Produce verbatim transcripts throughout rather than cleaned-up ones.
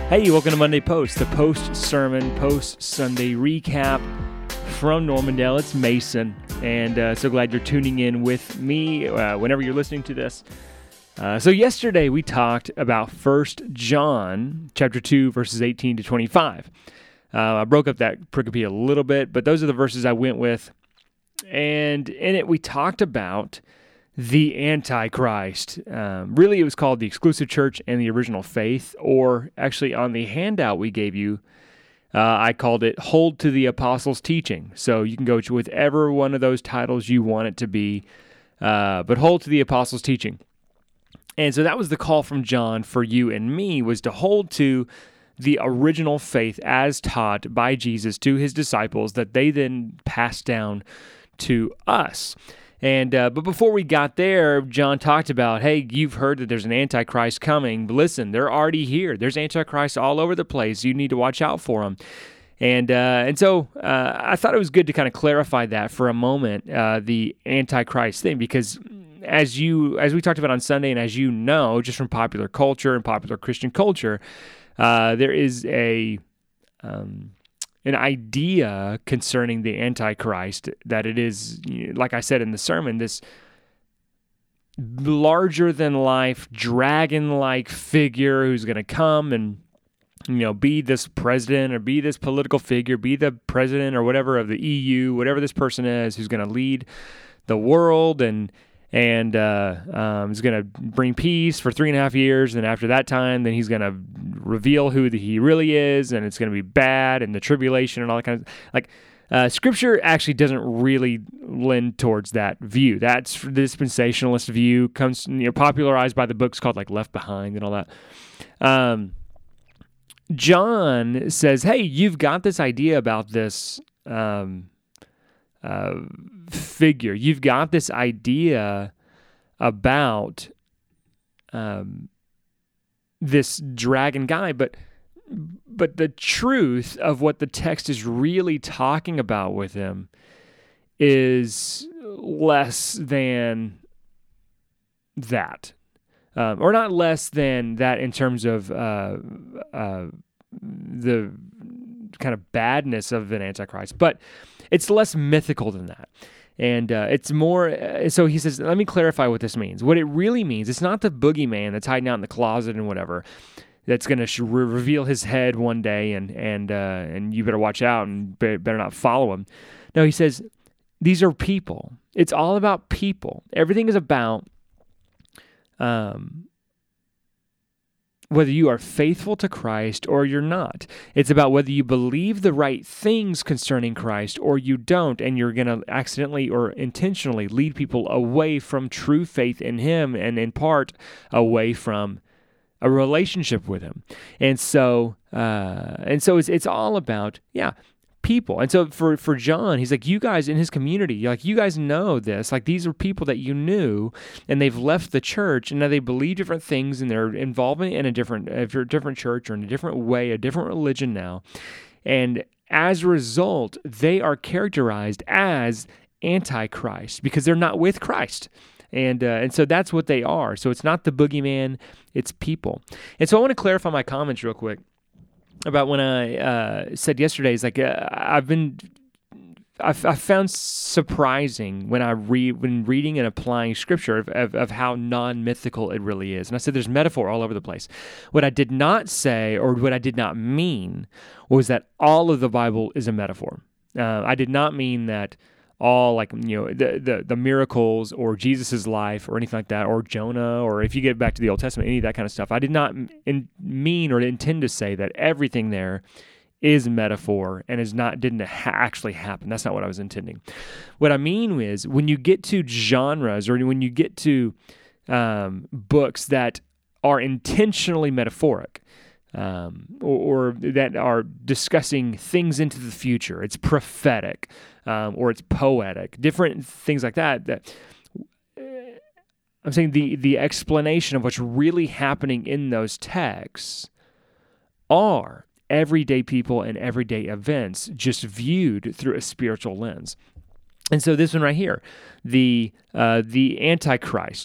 Hey, welcome to Monday Post, the post-sermon, post-Sunday recap from Normandale. It's Mason, and uh, so glad you're tuning in with me uh, whenever you're listening to this. Uh, so yesterday we talked about First John chapter two, verses eighteen to twenty-five. Uh, I broke up that pericope a little bit, but those are the verses I went with. And in it we talked about the Antichrist. Um, really, it was called the Exclusive Church and the Original Faith, or actually on the handout we gave you, uh, I called it Hold to the Apostles' Teaching. So you can go to whichever one of those titles you want it to be, uh, but Hold to the Apostles' Teaching. And so that was the call from John for you and me, was to hold to the original faith as taught by Jesus to his disciples that they then passed down to us. And uh, but before we got there, John talked about, hey, you've heard that there's an Antichrist coming. But listen, they're already here. There's Antichrist all over the place. You need to watch out for them. And uh, and so uh, I thought it was good to kind of clarify that for a moment, uh, the Antichrist thing, because as you as we talked about on Sunday, and as you know, just from popular culture and popular Christian culture, uh, there is a um, an idea concerning the Antichrist that it is, like I said in the sermon, this larger-than-life, dragon-like figure who's going to come and, you know, be this president or be this political figure, be the president or whatever of the E U, whatever this person is, who's going to lead the world and and uh, um, is going to bring peace for three and a half years, and after that time, then he's going to reveal who the, he really is, and it's going to be bad, and the tribulation and all that kind of, like, uh, Scripture actually doesn't really lend towards that view. That's the dispensationalist view, comes, you know, popularized by the books called, like, Left Behind and all that. Um, John says, hey, you've got this idea about this um Uh, figure. You've got this idea about um, this dragon guy, but but the truth of what the text is really talking about with him is less than that, um, or not less than that in terms of uh, uh, the kind of badness of an Antichrist, but it's less mythical than that. And uh, it's more, uh, so he says, let me clarify what this means. What it really means, it's not the boogeyman that's hiding out in the closet and whatever, that's going to sh- re- reveal his head one day and and uh, and you better watch out and be- better not follow him. No, he says, these are people. It's all about people. Everything is about um, whether you are faithful to Christ or you're not. It's about whether you believe the right things concerning Christ or you don't, and you're going to accidentally or intentionally lead people away from true faith in him, and in part away from a relationship with him. And so uh, and so it's it's all about, yeah, people. And so for, for John, he's like, you guys in his community, like, you guys know this. Like, these are people that you knew, and they've left the church, and now they believe different things, and they're involved in a different, a different church or in a different way, a different religion now. And as a result, they are characterized as Antichrist because they're not with Christ. And uh, and so that's what they are. So it's not the boogeyman, it's people. And so I want to clarify my comments real quick about when I uh, said yesterday, is like, uh, I've been, I've, I've found surprising when I read, when reading and applying Scripture of, of, of how non-mythical it really is. And I said there's metaphor all over the place. What I did not say, or what I did not mean, was that all of the Bible is a metaphor. Uh, I did not mean that all, like, you know, the, the the miracles or Jesus's life or anything like that, or Jonah, or if you get back to the Old Testament, any of that kind of stuff. I did not in, mean or intend to say that everything there is metaphor and is not didn't ha- actually happen. That's not what I was intending. What I mean is, when you get to genres, or when you get to um, books that are intentionally metaphoric, um, or, or that are discussing things into the future, it's prophetic, um, or it's poetic, different things like that, that uh, I'm saying the, the explanation of what's really happening in those texts are everyday people and everyday events, just viewed through a spiritual lens. And so this one right here, the uh, the Antichrist,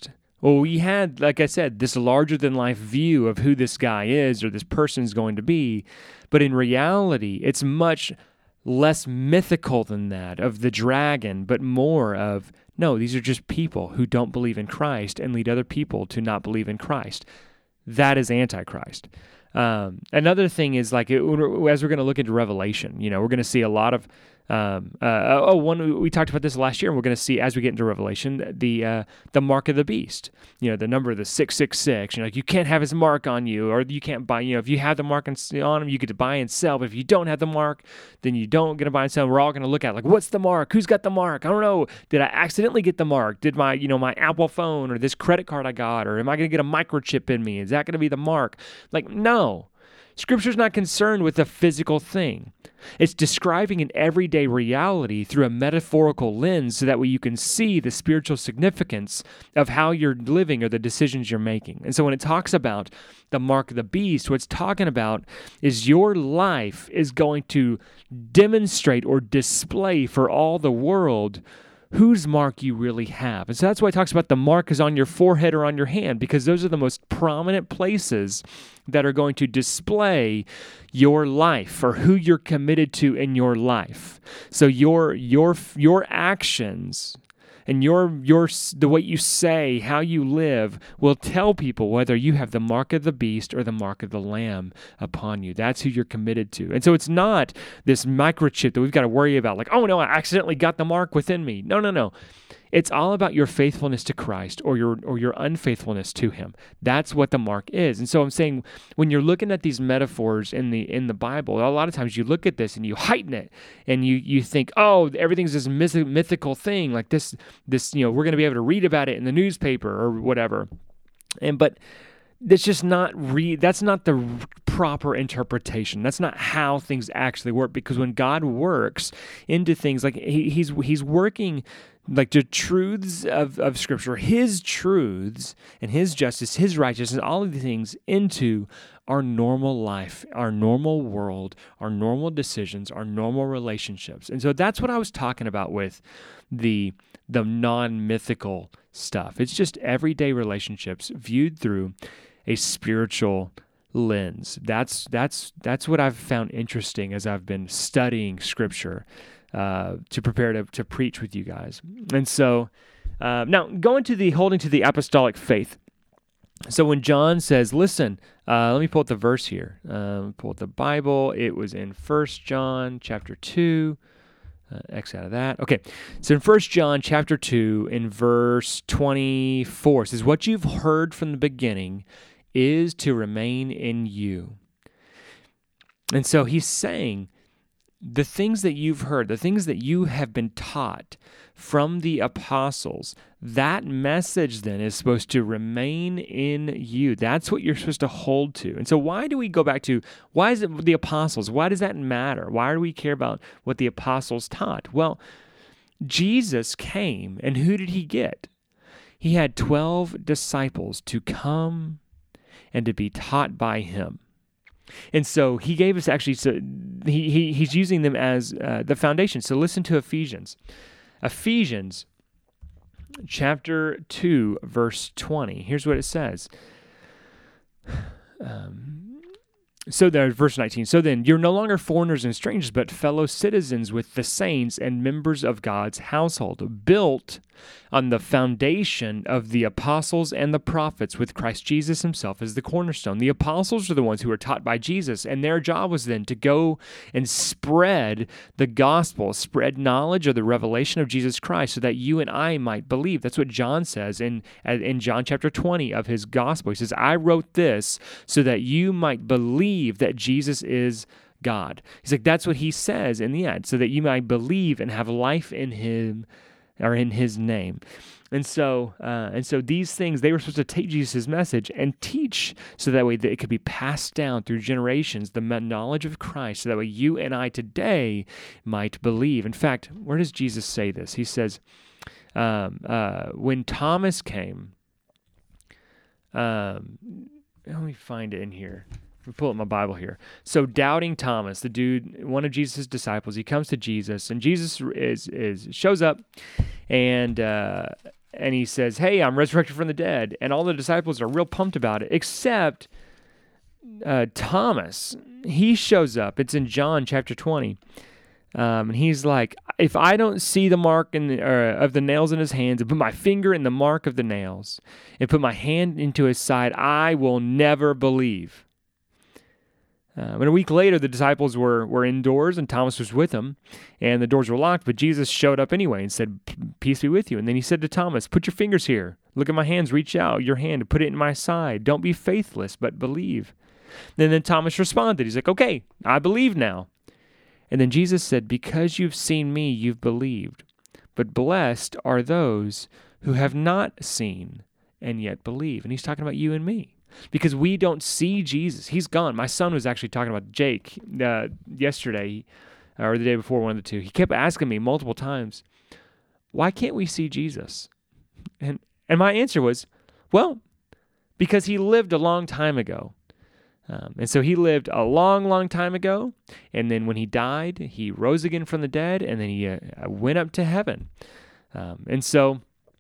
Well, we had, like I said, this larger-than-life view of who this guy is or this person's going to be, but in reality, it's much less mythical than that, of the dragon, but more of, no, these are just people who don't believe in Christ and lead other people to not believe in Christ. That is Antichrist. Um, another thing is, like, it, as we're going to look into Revelation, you know, we're going to see a lot of, um, uh, oh, one, we talked about this last year, and we're going to see, as we get into Revelation, the uh, the mark of the beast, you know, the number, the six six six, you know, like, you can't have his mark on you, or you can't buy, you know, if you have the mark on, on him, you get to buy and sell, but if you don't have the mark, then you don't get to buy and sell. We're all going to look at, like, what's the mark? Who's got the mark? I don't know. Did I accidentally get the mark? Did my, you know, my Apple phone or this credit card I got, or am I going to get a microchip in me? Is that going to be the mark? Like, no. Scripture's not concerned with a physical thing. It's describing an everyday reality through a metaphorical lens so that way you can see the spiritual significance of how you're living or the decisions you're making. And so when it talks about the mark of the beast, what it's talking about is your life is going to demonstrate or display for all the world whose mark you really have. And so that's why it talks about the mark is on your forehead or on your hand, because those are the most prominent places that are going to display your life or who you're committed to in your life. So your your your actions and your your the way you say, how you live, will tell people whether you have the mark of the beast or the mark of the Lamb upon you. That's who you're committed to. And so it's not this microchip that we've got to worry about, like, oh no, I accidentally got the mark within me. No, no, no. It's all about your faithfulness to Christ or your or your unfaithfulness to Him. That's what the mark is. And so I'm saying, when you're looking at these metaphors in the in the Bible, a lot of times you look at this and you heighten it, and you you think, oh, everything's this myth- mythical thing, like this this you know we're going to be able to read about it in the newspaper or whatever. And but that's just not re- that's not the proper interpretation. That's not how things actually work, because when God works into things, like he, he's he's working like the truths of, of Scripture, His truths and His justice, His righteousness, all of these things into our normal life, our normal world, our normal decisions, our normal relationships. And so that's what I was talking about with the the non-mythical stuff. It's just everyday relationships viewed through a spiritual lens. That's that's that's what I've found interesting as I've been studying Scripture uh, to prepare to, to preach with you guys. And so uh, now going to the holding to the apostolic faith. So when John says, listen, uh, let me pull up the verse here. Um, pull up the Bible. It was in First John chapter two. Uh, X out of that. Okay, so in First John chapter two, in verse twenty-four, it says, what you've heard from the beginning is to remain in you. And so he's saying, the things that you've heard, the things that you have been taught from the apostles, that message then is supposed to remain in you. That's what you're supposed to hold to. And so why do we go back to, why is it the apostles? Why does that matter? Why do we care about what the apostles taught? Well, Jesus came, and who did He get? He had twelve disciples to come and to be taught by Him. And so He gave us actually, so he, he He's using them as uh, the foundation. So listen to Ephesians. Ephesians chapter two, verse twenty. Here's what it says. Um, so there, verse nineteen. So then, you're no longer foreigners and strangers, but fellow citizens with the saints and members of God's household, built on the foundation of the apostles and the prophets, with Christ Jesus Himself as the cornerstone. The apostles are the ones who were taught by Jesus, and their job was then to go and spread the gospel, spread knowledge of the revelation of Jesus Christ, so that you and I might believe. That's what John says in, in John chapter twenty of his gospel. He says, I wrote this so that you might believe that Jesus is God. He's like, that's what he says in the end, so that you might believe and have life in Him, or in His name. And so uh, and so these things, they were supposed to take Jesus' message and teach, so that way that it could be passed down through generations, the knowledge of Christ, so that way you and I today might believe. In fact, where does Jesus say this? He says, um, uh, when Thomas came, um, let me find it in here. Let me pull up my Bible here. So doubting Thomas, the dude, one of Jesus' disciples, he comes to Jesus, and Jesus is is shows up, and uh, and he says, hey, I'm resurrected from the dead. And all the disciples are real pumped about it, except uh, Thomas. He shows up. It's in John chapter twenty. Um, and he's like, if I don't see the mark in the, uh, of the nails in his hands and put my finger in the mark of the nails and put my hand into his side, I will never believe. Um, and a week later, the disciples were, were indoors and Thomas was with them, and the doors were locked, but Jesus showed up anyway and said, peace be with you. And then he said to Thomas, put your fingers here. Look at my hands. Reach out your hand and put it in my side. Don't be faithless, but believe. And then Thomas responded. He's like, okay, I believe now. And then Jesus said, because you've seen me, you've believed. But blessed are those who have not seen and yet believe. And he's talking about you and me. Because we don't see Jesus. He's gone. My son was actually talking about Jake uh, yesterday or the day before, one of the two. He kept asking me multiple times, why can't we see Jesus? And and my answer was, well, because he lived a long time ago. Um, and so he lived a long, long time ago, and then when he died, he rose again from the dead, and then he uh, went up to heaven. Um, and so,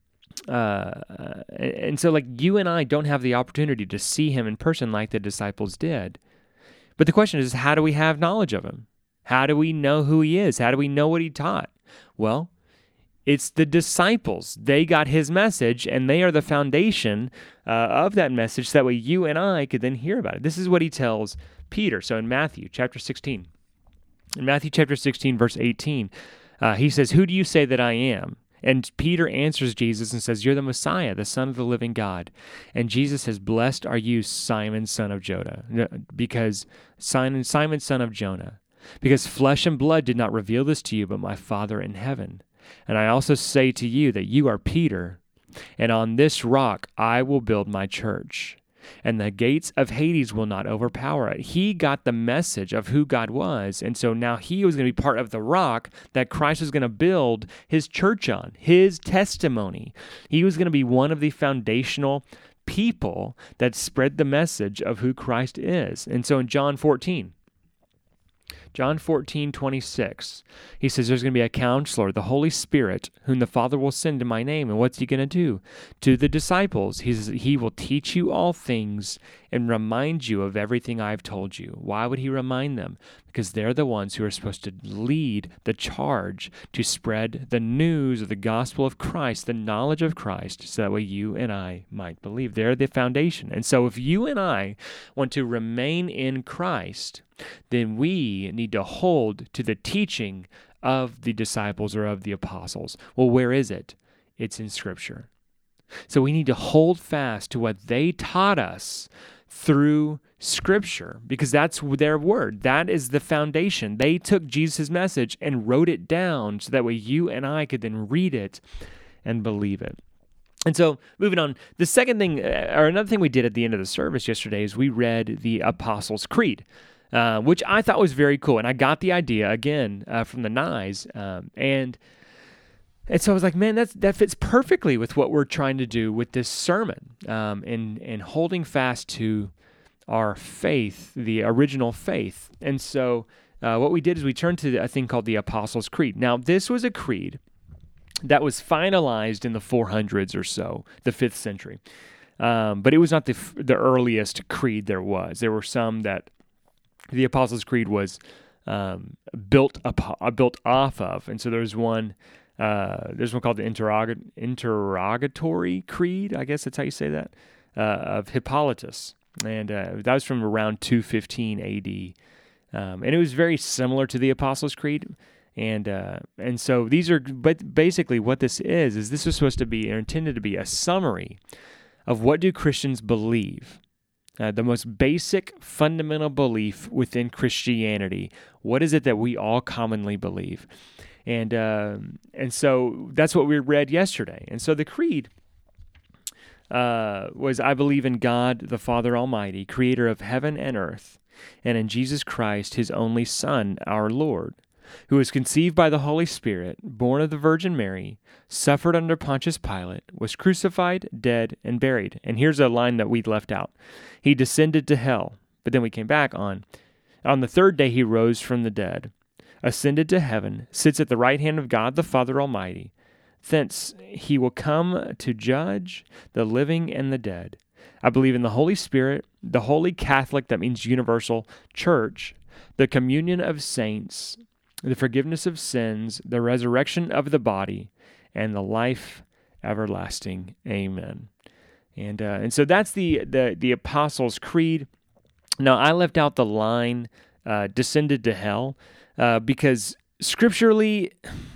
uh, and so, like you and I don't have the opportunity to see him in person like the disciples did. But the question is, how do we have knowledge of him? How do we know who he is? How do we know what he taught? Well, it's the disciples. They got his message, and they are the foundation uh, of that message, so that way you and I could then hear about it. This is what he tells Peter. So in Matthew chapter sixteen, in Matthew chapter sixteen, verse eighteen, uh, he says, who do you say that I am? And Peter answers Jesus and says, you're the Messiah, the Son of the living God. And Jesus says, blessed are you, Simon, son of Jonah, because Simon, Simon, son of Jonah, because flesh and blood did not reveal this to you, but my Father in heaven. And I also say to you that you are Peter, and on this rock I will build my church, and the gates of Hades will not overpower it. He got the message of who God was, and so now he was going to be part of the rock that Christ was going to build his church on, his testimony. He was going to be one of the foundational people that spread the message of who Christ is. And so in John fourteen, John fourteen, twenty-six, he says there's going to be a counselor, the Holy Spirit, whom the Father will send in my name. And what's he going to do? To the disciples, he says, he will teach you all things and remind you of everything I've told you. Why would he remind them? Because they're the ones who are supposed to lead the charge to spread the news of the gospel of Christ, the knowledge of Christ, so that way you and I might believe. They're the foundation. And so if you and I want to remain in Christ, then we need to hold to the teaching of the disciples or of the apostles. Well, where is it? It's in Scripture. So we need to hold fast to what they taught us through Scripture, because that's their word. That is the foundation. They took Jesus' message and wrote it down so that way you and I could then read it and believe it. And so, moving on, the second thing, or another thing we did at the end of the service yesterday is we read the Apostles' Creed. Uh, which I thought was very cool. And I got the idea, again, uh, from the Nyes. Um, and and so I was like, man, that's, that fits perfectly with what we're trying to do with this sermon, um, and, and holding fast to our faith, the original faith. And so uh, what we did is we turned to a thing called the Apostles' Creed. Now, this was a creed that was finalized in the four hundreds or so, the fifth century. Um, but it was not the the earliest creed there was. There were some that the Apostles' Creed was um, built up, uh, built off of, and so there's one. Uh, there's one called the Interrog- Interrogatory Creed. I guess that's how you say that, uh, of Hippolytus, and uh, that was from around two fifteen A D, um, and it was very similar to the Apostles' Creed. And uh, and so these are, but basically what this is is this was supposed to be or intended to be a summary of what do Christians believe. Uh, the most basic fundamental belief within Christianity. What is it that we all commonly believe? And uh, and so that's what we read yesterday. And so the creed uh, was, I believe in God, the Father Almighty, creator of heaven and earth, and in Jesus Christ, his only Son, our Lord, who was conceived by the Holy Spirit, born of the Virgin Mary, suffered under Pontius Pilate, was crucified, dead, and buried. And here's a line that we left out. He descended to hell, but then we came back on. On the third day he rose from the dead, ascended to heaven, sits at the right hand of God the Father Almighty. Thence he will come to judge the living and the dead. I believe in the Holy Spirit, the Holy Catholic, that means universal, Church, the communion of saints, the forgiveness of sins, the resurrection of the body, and the life everlasting. Amen. And uh, and so that's the, the, the Apostles' Creed. Now, I left out the line, uh, descended to hell, uh, because scripturally,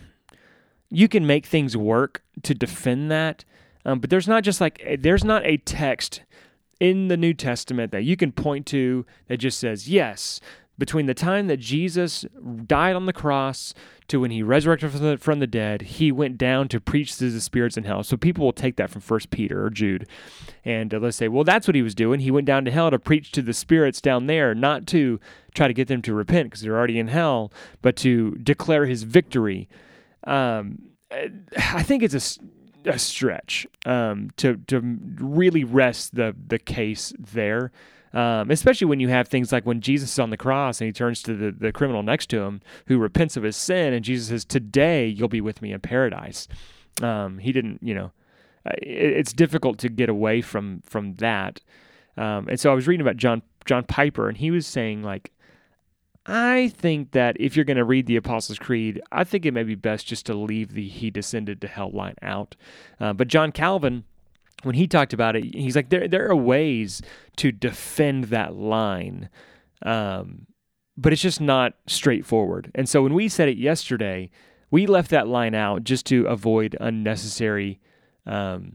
you can make things work to defend that, um, but there's not just like, there's not a text in the New Testament that you can point to that just says, yes, between the time that Jesus died on the cross to when he resurrected from the, from the dead, he went down to preach to the spirits in hell. So people will take that from First Peter or Jude, and uh, let's say, well, that's what he was doing. He went down to hell to preach to the spirits down there, not to try to get them to repent because they're already in hell, but to declare his victory. Um, I think it's a, a stretch um, to to really rest the the case there, um, especially when you have things like when Jesus is on the cross and he turns to the, the criminal next to him who repents of his sin, and Jesus says, "Today you'll be with me in paradise." Um, he didn't, you know, it, it's difficult to get away from from that. Um, and so I was reading about John John Piper, and he was saying, like, I think that if you're going to read the Apostles' Creed, I think it may be best just to leave the "he descended to hell" line out. Uh, but John Calvin, when he talked about it, he's like, there there are ways to defend that line, um, but it's just not straightforward. And so when we said it yesterday, we left that line out just to avoid unnecessary, um,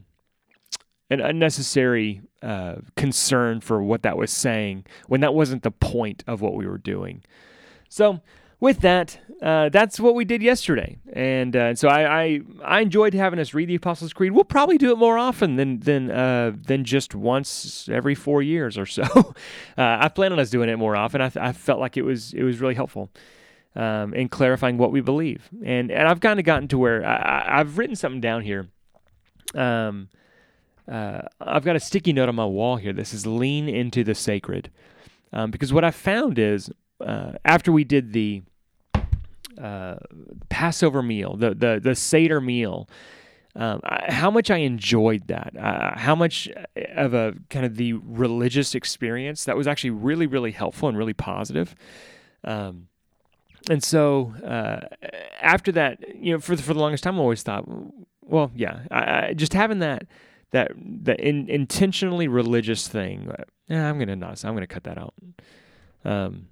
an unnecessary uh, concern for what that was saying when that wasn't the point of what we were doing. So with that, uh, that's what we did yesterday. And uh, so I, I I enjoyed having us read the Apostles' Creed. We'll probably do it more often than than uh, than just once every four years or so. uh, I plan on us doing it more often. I, I felt like it was it was really helpful um, in clarifying what we believe. And and I've kind of gotten to where I, I've written something down here. Um, uh, I've got a sticky note on my wall here that says "Lean into the sacred," um, because what I found is uh, after we did the uh, Passover meal, the the the Seder meal, um, I, how much I enjoyed that, uh, how much of a kind of the religious experience that was actually really really helpful and really positive. Um, and so uh, after that, you know, for the, for the longest time, I always thought, well, yeah, I, I, just having that. That the in, intentionally religious thing, yeah, I'm gonna not. I'm gonna cut that out. Um.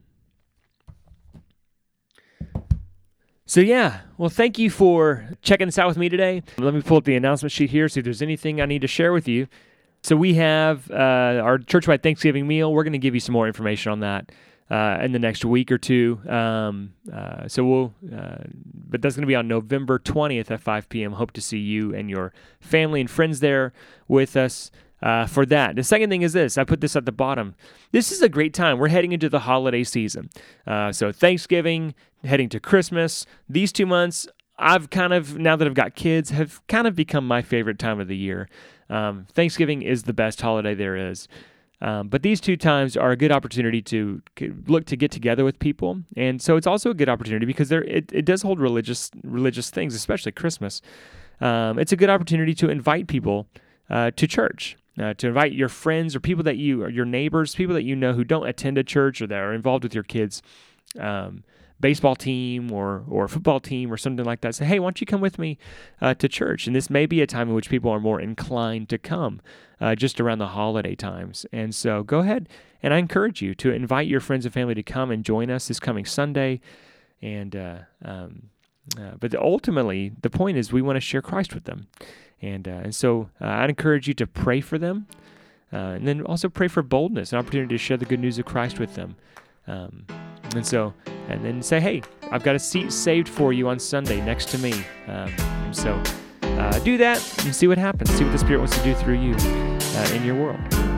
So yeah, well, thank you for checking this out with me today. Let me pull up the announcement sheet here, see if there's anything I need to share with you. So we have uh, our church-wide Thanksgiving meal. We're going to give you some more information on that uh, in the next week or two. Um, uh, so we'll, uh, but that's going to be on November twentieth at five p.m. Hope to see you and your family and friends there with us uh, for that. The second thing is this. I put this at the bottom. This is a great time. We're heading into the holiday season. Uh, so Thanksgiving, heading to Christmas. These two months, I've kind of, now that I've got kids, have kind of become my favorite time of the year. Um, Thanksgiving is the best holiday there is. Um, but these two times are a good opportunity to look to get together with people. And so it's also a good opportunity because there it, it does hold religious religious things, especially Christmas. Um, it's a good opportunity to invite people uh, to church, uh, to invite your friends or people that you, or your neighbors, people that you know who don't attend a church or that are involved with your kids, um, baseball team or or football team or something like that. Say, hey, why don't you come with me uh, to church? And this may be a time in which people are more inclined to come uh, just around the holiday times. And so go ahead, and I encourage you to invite your friends and family to come and join us this coming Sunday. And uh, um, uh, but ultimately, the point is we want to share Christ with them. And, uh, and so uh, I'd encourage you to pray for them, uh, and then also pray for boldness, an opportunity to share the good news of Christ with them. Um, and so, and then say, hey, I've got a seat saved for you on Sunday next to me. Um, so uh, do that and see what happens. See what the Spirit wants to do through you uh, in your world.